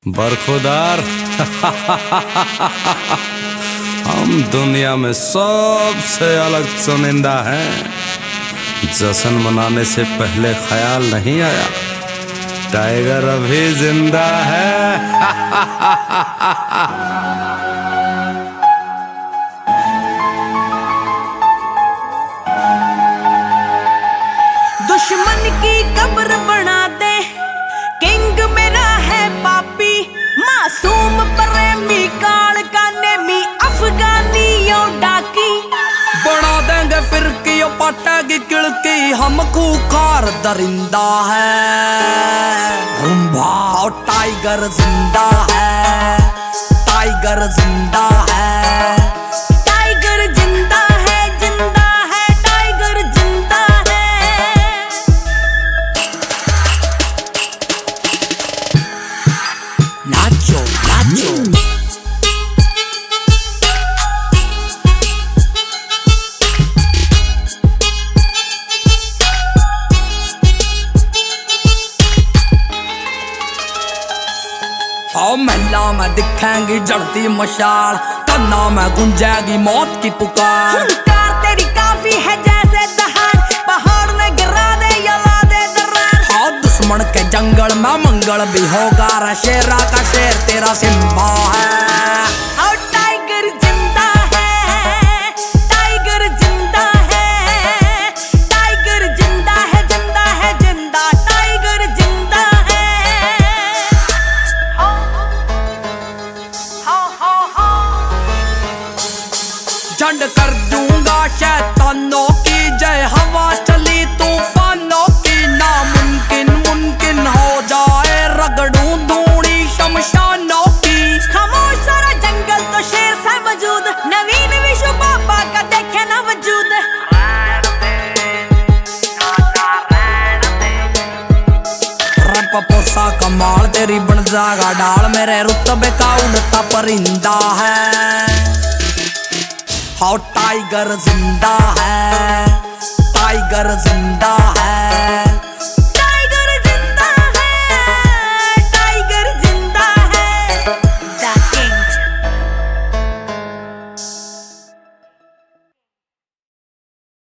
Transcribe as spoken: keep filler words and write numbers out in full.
बरखुदार हम दुनिया में सबसे अलग चुनिंदा हैं। जश्न मनाने से पहले ख्याल नहीं आया टाइगर अभी जिंदा है। दुश्मन की कब्र बना दे, किंग मेरा है पापी, मासूम प्रेमी काल का नेमी अफगानियों डाकी। बना देंगे फिर की पटेगी किड़की, हम खूंखार दरिंदा है। रुम्भा टाइगर जिंदा है, टाइगर जिंदा है, टाइगर जिंदा है, जिंदा है, टाइगर जिंदा है। नाचो नाचो महला में दिखेंगी जलती मशाल, तन्ना में गुंजेगी मौत की पुकार। हुंकार तेरी काफी है जैसे दहाड़, पहाड़ में गिरा दे या ला दे दरार। हाँ दुश्मन के जंगल में मंगल भी होगा रे, शेरा का शेर तेरा सिम्बा है। और टाइगर जिंदा है, टाइगर जिंदा है, टाइगर जिंदा है, जिंदा है, जिंदा टाइगर जिंदा है। झंड कर दूंगा शैतानों की जय, हवा चली तूफानों की। नामुमकिन मुमकिन हो जाए, रगड़ूं धूड़ी शमशानों की। खामोश सारा जंगल तो शेर सा मौजूद, नवीन विश्व पापा का देखे ना वजूद। रब पोसा कमाल तेरी बन जागा डाल, मेरे रुतबे का उड़ता परिंदा है। हाँ टाइगर जिंदा है, टाइगर जिंदा है।